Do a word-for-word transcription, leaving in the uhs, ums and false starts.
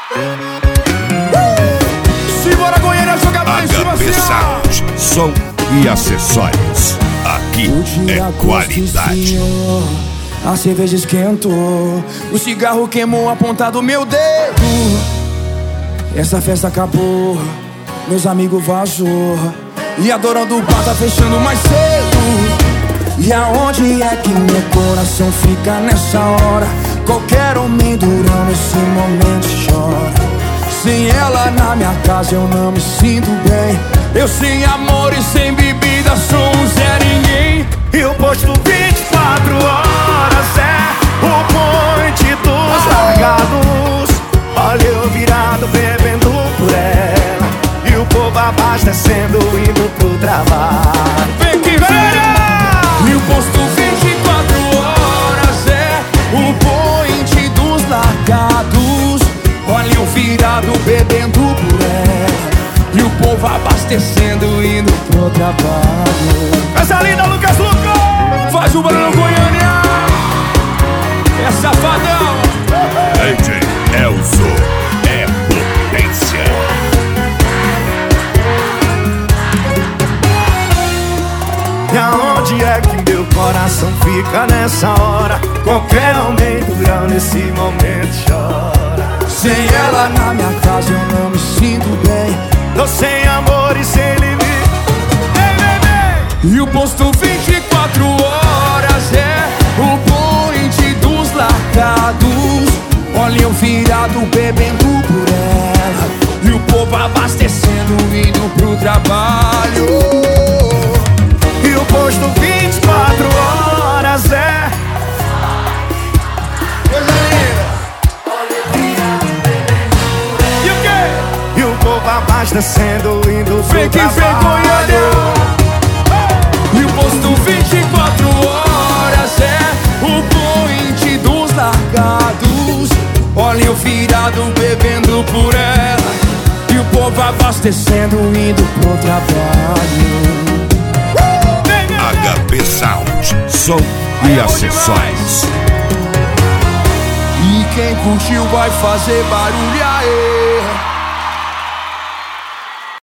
Simbora, Goiânia, jogador em cima, H P Sound, som e acessórios. Aqui é qualidade. A cerveja esquentou, o cigarro queimou a ponta do meu dedo. Essa festa acabou, meus amigos vazou, e a dona do bar tá fechando mais cedo. E aonde é que meu coração fica nessa hora? Qualquer homem durão nesse momento chora. Sem ela na minha casa eu não me sinto bem. Eu sem amor e sem bebida sou um Zé Ninguém. E o posto vinte e quatro horas é o point dos largados. Olha eu virado bebendo por ela, e o povo abastecendo indo pro trabalho. Vem que vem! E o posto vinte e quatro horas é o point dos largados. Olha eu virado bebendo por ela, e o povo abastecendo indo pro trabalho. Essa linda Lucas Lucas! Faz o barulho, Goiânia! É safadão! D J Elzo é potência. E aonde é que meu coração fica nessa hora? Qualquer homem durão nesse momento chora. Sem ela na minha casa eu não me sinto bem. Tô sem amor e sem limite. E o posto vinte e quatro horas é o point dos largados. Olha eu virado bebendo por ela, e o povo abastecendo indo pro trabalho. E o posto vinte e quatro horas é Coisa linda. E o quê? E o povo abastecendo indo pro Vem que vem, trabalho. Goiânia! E o posto vinte e quatro horas é o point dos largados. Olha eu virado bebendo por ela, e o povo abastecendo indo pro trabalho. H P Sound, som e acessórios. E quem curtiu vai fazer barulho aí.